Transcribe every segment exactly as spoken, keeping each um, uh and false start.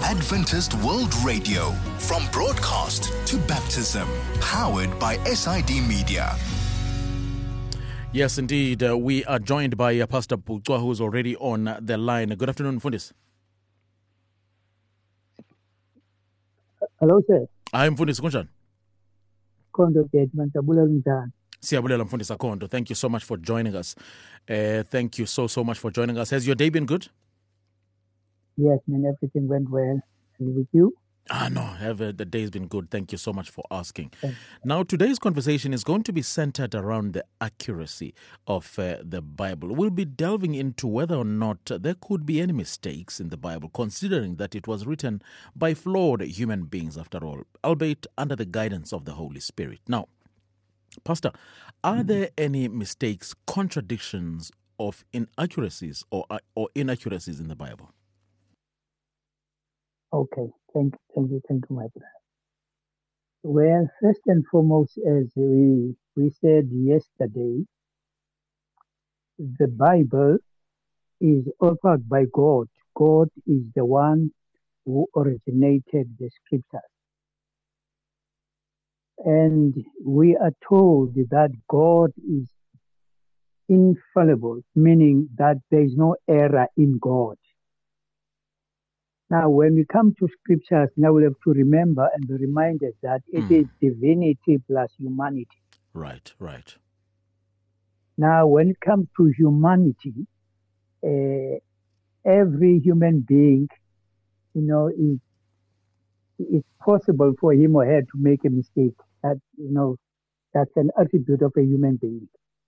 Adventist World Radio, from broadcast to baptism, powered by S I D Media. Yes, indeed. Uh, we are joined by uh, Pastor Putswa, who's already on the line. Good afternoon, Mfundisi. Hello, sir. I'm Mfundisi Kunchan. Kondo Judgment Abula Mzan. Siyabulela Mfundisi Kondo. Thank you so much for joining us. Uh, thank you so, so much for joining us. Has your day been good? Yes, man, everything went well. And with you? Ah, no, have, uh, the day's been good. Thank you so much for asking. Now, today's conversation is going to be centered around the accuracy of uh, the Bible. We'll be delving into whether or not there could be any mistakes in the Bible, considering that it was written by flawed human beings, after all, albeit under the guidance of the Holy Spirit. Now, Pastor, are mm-hmm. there any mistakes, contradictions of inaccuracies or, uh, or inaccuracies in the Bible? Okay, thank you, thank you, thank you, my brother. Well, first and foremost, as we we said yesterday, the Bible is authored by God. God is the one who originated the scriptures. And we are told that God is infallible, meaning that there is no error in God. Now, when we come to scriptures, now we have to remember and be reminded that it mm. is divinity plus humanity. Right, right. Now, when it comes to humanity, uh, every human being, you know, is it's possible for him or her to make a mistake. That, you know, that's an attribute of a human being.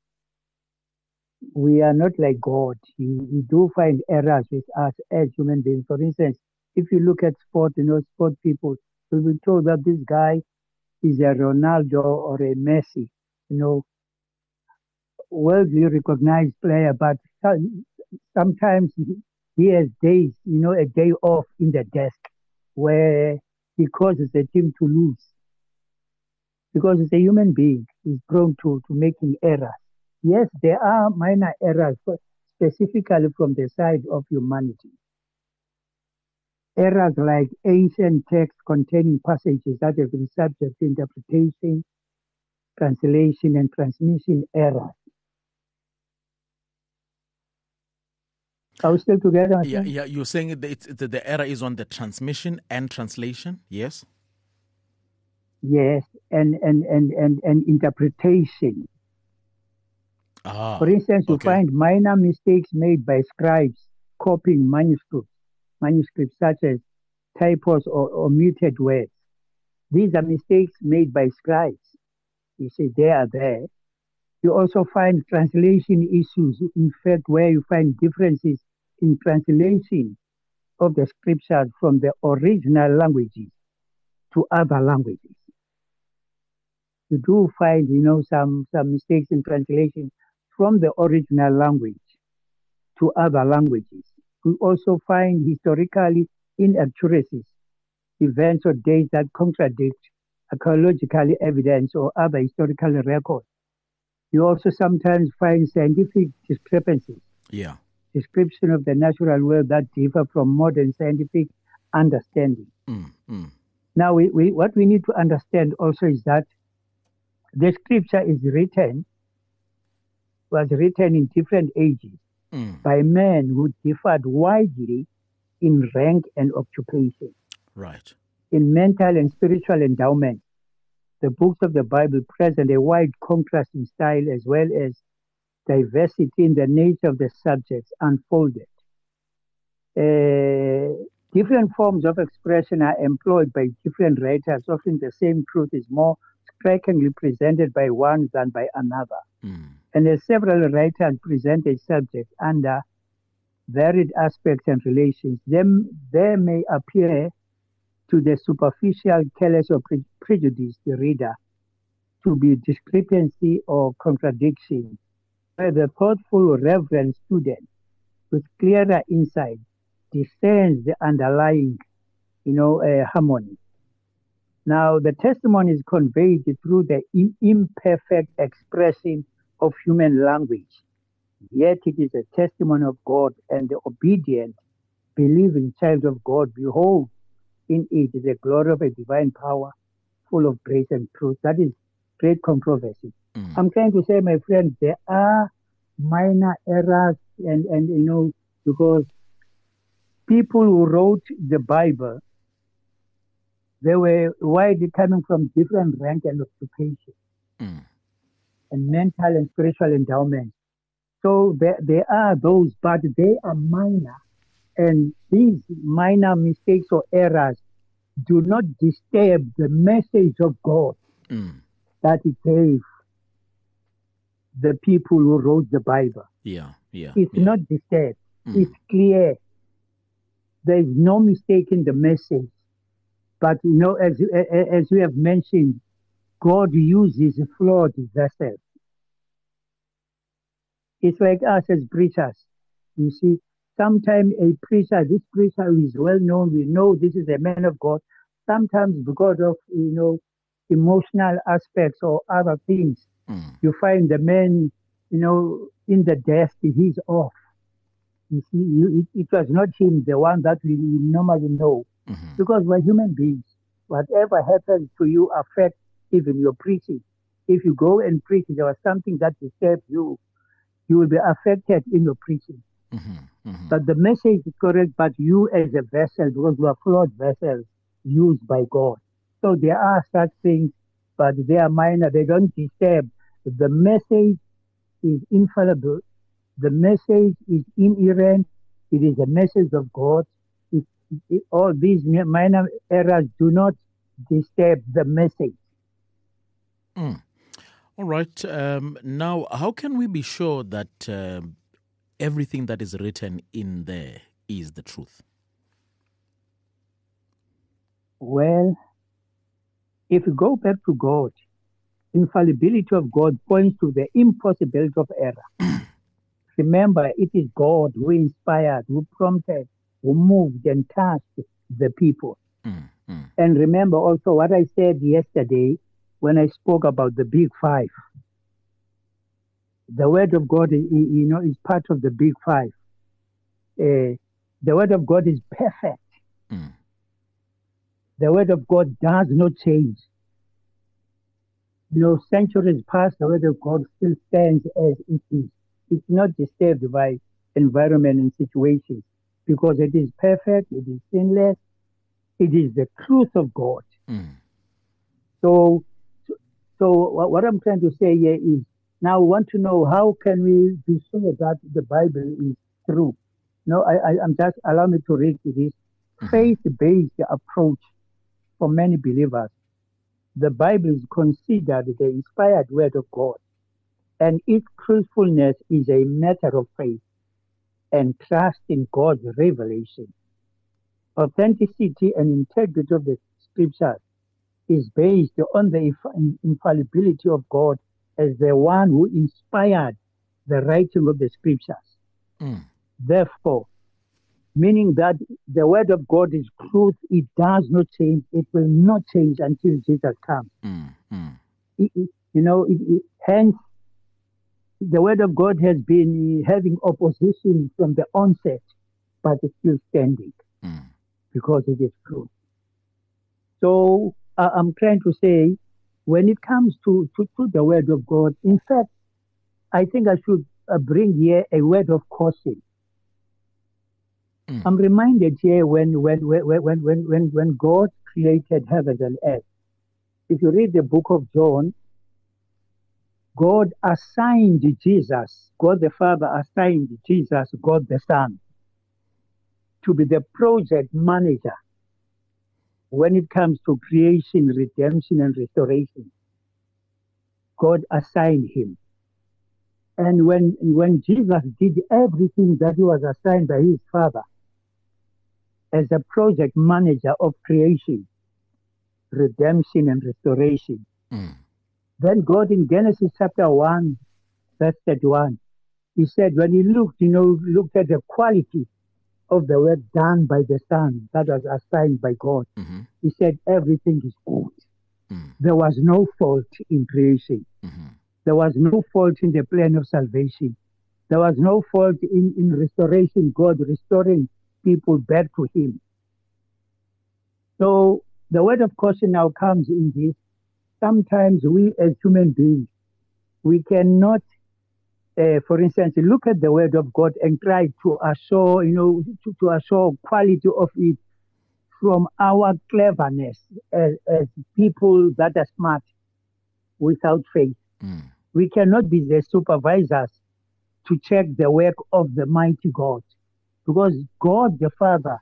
We are not like God. We, we do find errors with us as human beings. For instance, if you look at sport, you know, sport people, we will told that this guy is a Ronaldo or a Messi, you know, worldly recognized player, but sometimes he has days, you know, a day off in the desk where he causes the team to lose. Because it's a human being, he's prone to, to making errors. Yes, there are minor errors, specifically from the side of humanity. Errors like ancient texts containing passages that have been subject to interpretation, translation, and transmission errors. Are we still together? Yeah, yeah. You're saying that it's, the, the error is on the transmission and translation, yes? Yes, and, and, and, and, and interpretation. Ah, For instance, you okay. find minor mistakes made by scribes copying manuscripts, manuscripts such as typos or omitted words. These are mistakes made by scribes. You see, they are there. You also find translation issues, in fact, where you find differences in translation of the scriptures from the original languages to other languages. You do find, you know, some, some mistakes in translation from the original language to other languages. We also find historically inaccuracies, events or dates that contradict archaeological evidence or other historical records. You also sometimes find scientific discrepancies. Yeah. Description of the natural world that differ from modern scientific understanding. Mm, mm. Now, we, we, what we need to understand also is that the scripture is written, was written in different ages mm. by men who differed widely in rank and occupation. Right. In mental and spiritual endowment, the books of the Bible present a wide contrast in style as well as diversity in the nature of the subjects unfolded. Uh, different forms of expression are employed by different writers. Often the same truth is more strikingly presented by one than by another. Mm. And as several writers present a subject under varied aspects and relations, them there may appear to the superficial, careless, or pre- prejudiced reader to be discrepancy or contradiction, where the thoughtful, reverent student with clearer insight discerns the underlying, you know, uh, harmony. Now, the testimony is conveyed through the in- imperfect expression of human language, yet it is a testimony of God and the obedient, believing child of God. Behold, in it the glory of a divine power, full of grace and truth. That is great controversy. Mm. I'm trying to say, my friend, there are minor errors, and, and you know, because people who wrote the Bible, they were widely coming from different rank and occupation Mm. and mental and spiritual endowments. So there, there are those, but they are minor. And these minor mistakes or errors do not disturb the message of God Mm. that He gave the people who wrote the Bible. Yeah, yeah. It's yeah. not disturbed. Mm. It's clear. There is no mistake in the message. But, you know, as, you- a- a- as you have mentioned, God uses flawed vessels. It's like us as preachers. You see, sometimes a preacher, this preacher who is well known, we know this is a man of God. Sometimes because of, you know, emotional aspects or other things, Mm. you find the man, you know, in the desk, he's off. You see, you, it, it was not him, the one that we normally know, Mhm. because we're human beings. Whatever happens to you affects even your preaching. If you go and preach, there was something that disturbs you, you will be affected in your preaching. Mhm. Mhm. But the message is correct, but you as a vessel, because you are flawed vessels used by God. So there are such things, but they are minor, they don't disturb. The message is infallible. The message is inerrant. It is a message of God. It, it, all these mi- minor errors do not disturb the message. Mm. All right. Um, now, how can we be sure that um, everything that is written in there is the truth? Well, if you go back to God, infallibility of God points to the impossibility of error. Remember, it is God who inspired, who prompted, who moved and touched the people. Mm. Mm. And remember also what I said yesterday when I spoke about the big five. The word of God, i- i- you know, is part of the big five. Uh, the word of God is perfect. Mm. The word of God does not change. You know, centuries past, the word of God still stands as it is. It's not disturbed by environment and situations because it is perfect, it is sinless, it is the truth of God. Mm. So, so what what I'm trying to say here is now we want to know how can we be sure that the Bible is true. No, I, I, I'm just allow me to read this Mhm. faith-based approach for many believers. The Bible is considered the inspired word of God, and its truthfulness is a matter of faith and trust in God's revelation. Authenticity and integrity of the scriptures is based on the inf- infallibility of God as the one who inspired the writing of the scriptures. Mm. Therefore, meaning that the word of God is truth, it does not change, it will not change until Jesus comes. Mm. Mm. It- it- you know, it, it, hence, the word of God has been having opposition from the onset, but it's still standing Mm. because it is true. So uh, I'm trying to say, when it comes to, to, to the word of God, in fact, I think I should uh, bring here a word of caution. Mm. I'm reminded here when when when when when when, when God created heaven and earth. If you read the book of John, God assigned Jesus, God the Father assigned Jesus, God the Son, to be the project manager when it comes to creation, redemption, and restoration. God assigned him. And when, when Jesus did everything that he was assigned by his Father as a project manager of creation, redemption, and restoration, Mm. then God in Genesis chapter one, verse thirty-one, he said, when he looked, you know, looked at the quality of the work done by the Son that was assigned by God, Mhm. he said, everything is good. Mm. There was no fault in creation. Mhm. There was no fault in the plan of salvation. There was no fault in, in restoration, God restoring people back to him. So the word of caution now comes in this. Sometimes we as human beings, we cannot, uh, for instance, look at the word of God and try to assure, you know, to, to assure quality of it from our cleverness as, as people that are smart without faith. Mm. We cannot be the supervisors to check the work of the mighty God, because God the Father,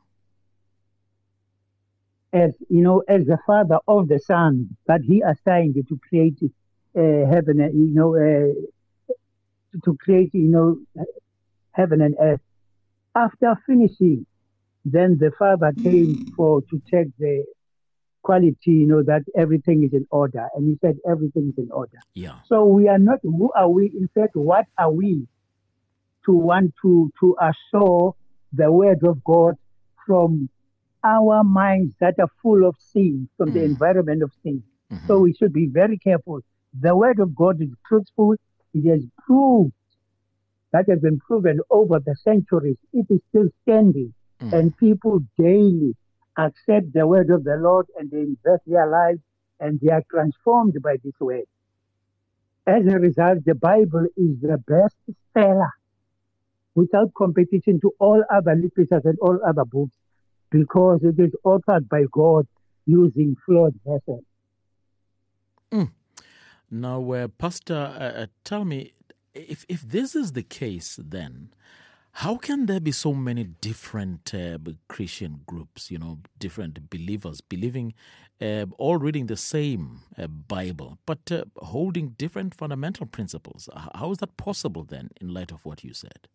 as you know, as the Father of the Son that He assigned to create uh, heaven, and, you know, uh, to create, you know, heaven and earth. After finishing, then the Father came for to check the quality, you know, that everything is in order, and He said everything is in order. Yeah. So we are not. Who are we? In fact, what are we to want to to assure the word of God from our minds that are full of sin, from mm. the environment of sin? Mm-hmm. So we should be very careful. The word of God is truthful. It has proved, that has been proven over the centuries. It is still standing, mm. and people daily accept the word of the Lord, and they invest their lives, and they are transformed by this word. As a result, the Bible is the best seller without competition to all other literatures and all other books, because it is authored by God using flawed vessels. Mm. Now, uh, Pastor, uh, tell me, if if this is the case, then how can there be so many different uh, Christian groups, you know, different believers believing, uh, all reading the same uh, Bible, but uh, holding different fundamental principles? How is that possible then, in light of what you said?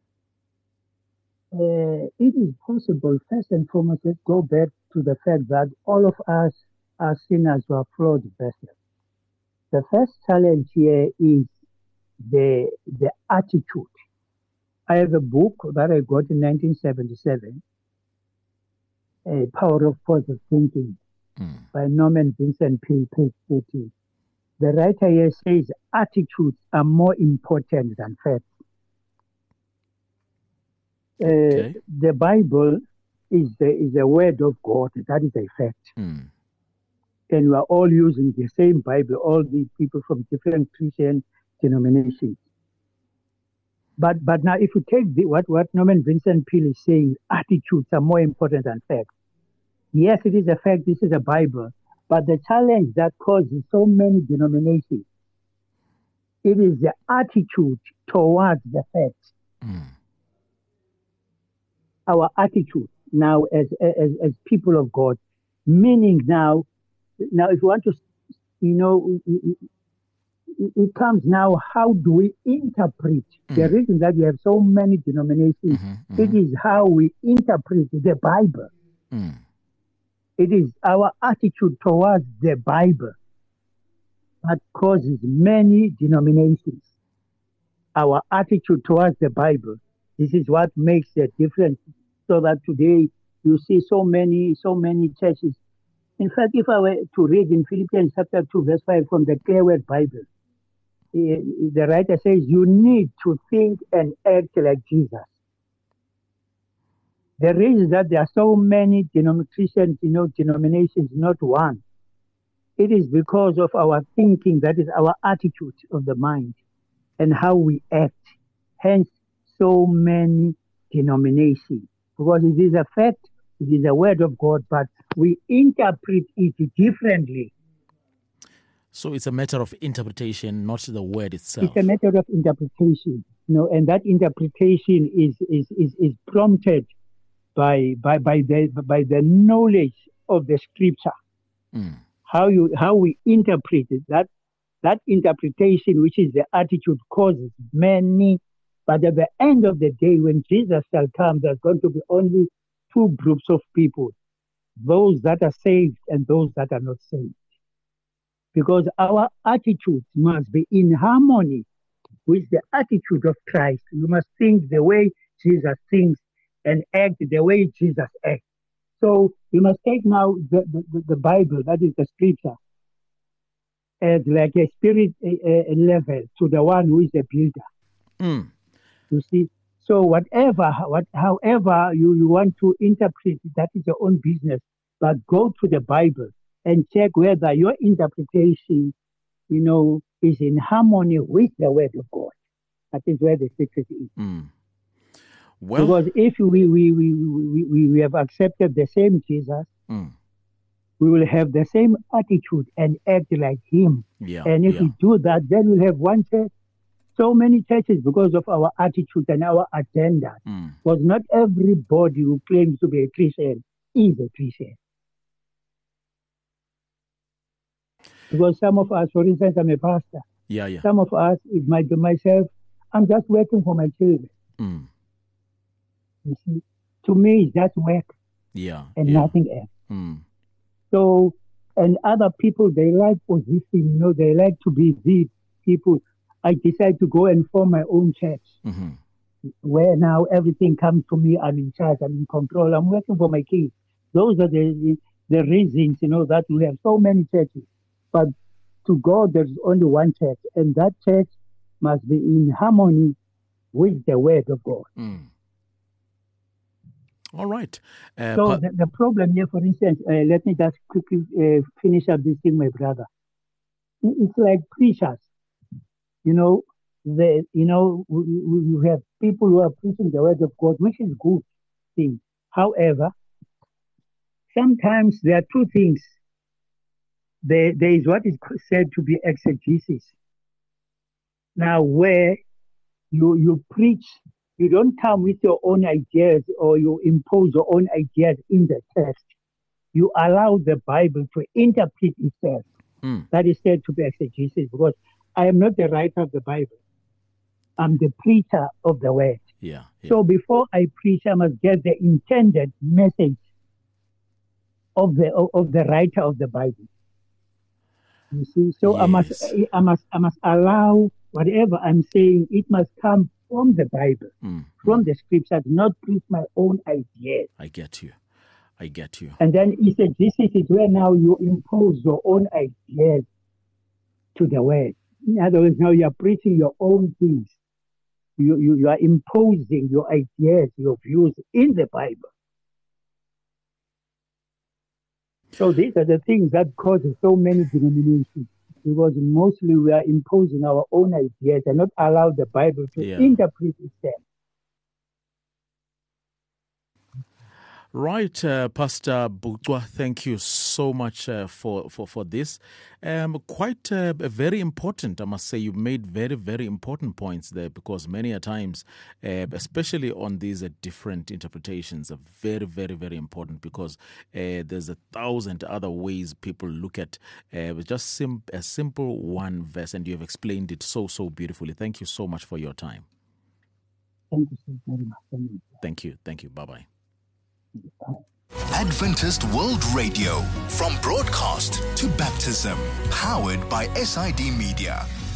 Uh, it is possible. First and foremost, let's go back to the fact that all of us are sinners who are flawed vessels. The first challenge here is the the attitude. I have a book that I got in nineteen seventy-seven, A Power of Positive Thinking, mm. by Norman Vincent Peale, page fourteen. The writer here says attitudes are more important than facts. Okay. Uh, the Bible is the is a word of God. That is a fact. Mm. And we are all using the same Bible, all these people from different Christian denominations. But but now if you take the, what, what Norman Vincent Peale is saying, attitudes are more important than facts. Yes, it is a fact, this is a Bible. But the challenge that causes so many denominations, it is the attitude towards the facts. Mm. Our attitude now as, as as people of God, meaning now, now if you want to, you know, it, it comes now, how do we interpret? Mm-hmm. The reason that we have so many denominations, mm-hmm, mm-hmm. it is how we interpret the Bible. Mm. It is our attitude towards the Bible that causes many denominations. Our attitude towards the Bible. This is what makes a difference, so that today you see so many, so many churches. In fact, if I were to read in Philippians chapter two, verse five from the Clear Word Bible, the writer says you need to think and act like Jesus. The reason that there are so many denominations, you know, denominations, not one, it is because of our thinking, that is our attitude of the mind and how we act. Hence, so many denominations, because it is a fact, it is a word of God, but we interpret it differently. So it's a matter of interpretation, not the word itself. It's a matter of interpretation, you know, and that interpretation is is is, is prompted by by by the by the knowledge of the Scripture. Mm. How you how we interpret it, that that interpretation, which is the attitude, causes many. But at the end of the day, when Jesus shall come, there's going to be only two groups of people, those that are saved and those that are not saved. Because our attitudes must be in harmony with the attitude of Christ. We must think the way Jesus thinks and act the way Jesus acts. So we must take now the, the, the Bible, that is the Scripture, as like a spirit a, a level to the one who is a builder. Mm. You see, so whatever, what, however you, you want to interpret, that is your own business. but go to the Bible and check whether your interpretation, you know, is in harmony with the Word of God. That is where the secret is. Mm. Well, because if we we, we, we, we we have accepted the same Jesus, mm. we will have the same attitude and act like Him. Yeah, and if yeah. we do that, then we'll have one church. So many churches because of our attitude and our agenda. Mm. Because not everybody who claims to be a Christian is a Christian. Because some of us, for instance, I'm a pastor. Yeah, yeah. Some of us, it might be myself, I'm just working for my children. Mm. You see, to me, it's just work Yeah. and yeah. nothing else. Mm. So, and other people, they like position, you know, they like to be the people. I decide to go and form my own church, Mm-hmm. where now everything comes to me. I'm in charge. I'm in control. I'm working for my kids. Those are the the reasons, you know, that we have so many churches. But to God, there's only one church, and that church must be in harmony with the Word of God. Mm. All right. Uh, So pa- the, the problem here, for instance, uh, let me just quickly uh, finish up this thing, my brother. It- It's like preachers. You know, the you know we, we we have people who are preaching the Word of God, which is good thing. However, sometimes there are two things. There, there is what is said to be exegesis. Now, where you you preach, you don't come with your own ideas or you impose your own ideas in the text. You allow the Bible to interpret itself. mm. That is said to be exegesis, because I am not the writer of the Bible. I'm the preacher of the Word. Yeah. yeah. So before I preach, I must get the intended message of the of, of the writer of the Bible. You see, so I must Yes. I must I must allow whatever I'm saying. It must come from the Bible, Mm. from the Scriptures, not preach my own ideas. I get you. I get you. And then he said, this is where now you impose your own ideas to the Word. In other words, now you are preaching your own things. You, you, you are imposing your ideas, your views in the Bible. So these are the things that cause so many denominations, because mostly we are imposing our own ideas and not allow the Bible to Yeah. interpret itself. Right, uh, Pastor Bucwa, thank you so much uh, for, for, for this. Um, quite uh, very important, I must say. You made very, very important points there, because many a times, uh, especially on these uh, different interpretations, are very, very, very important, because uh, there's a thousand other ways people look at uh, just sim- a simple one verse, and you have explained it so, so beautifully. Thank you so much for your time. Thank you so very much. Thank you. Thank you. Thank you. Bye-bye. Adventist World Radio, from broadcast to baptism, powered by S I D Media.